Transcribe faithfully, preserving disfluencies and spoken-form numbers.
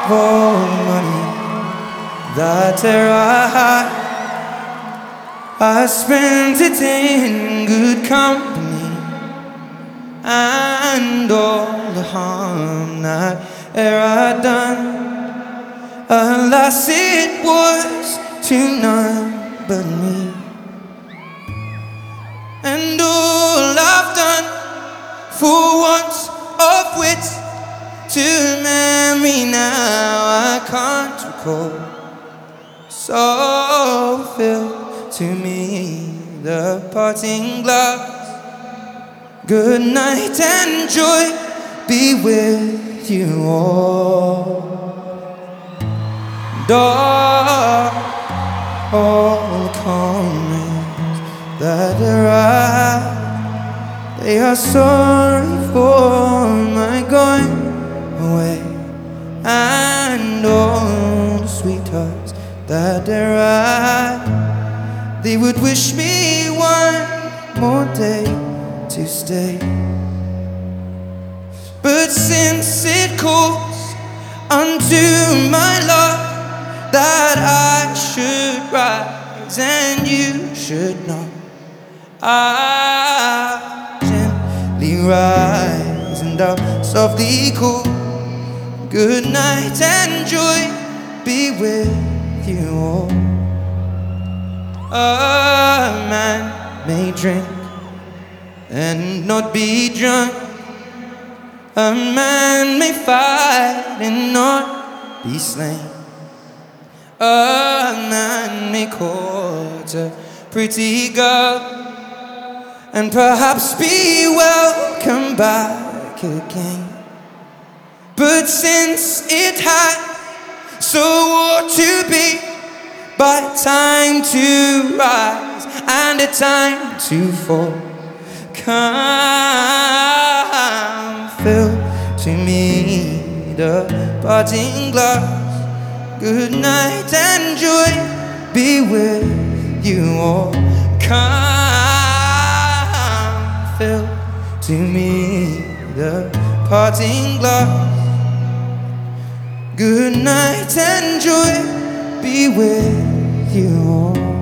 for money that I I spent it in good company, and all the harm that e'er I'd done, alas, it was to none but me. And all I've done for want of wit to memory now I can't recall. So fill to me the parting glass. Good night and joy be with you all. Dark, all the comrades that arrive, they are sorry for my going away, and all the sweethearts that arrive, they would wish me one more day to stay. But since it calls unto my love that I should rise and you should not, I gently rise and I'll softly call. Good night and joy be with you all. A man may drink and not be drunk. A man may fight and not be slain. A man may court a pretty girl and perhaps be welcome back again. But since it had so ought to be, but time to rise and a time to fall, come fill to me the parting glass. Good night and joy be with you all. Come fill to me the parting glass. Good night and joy be with you all.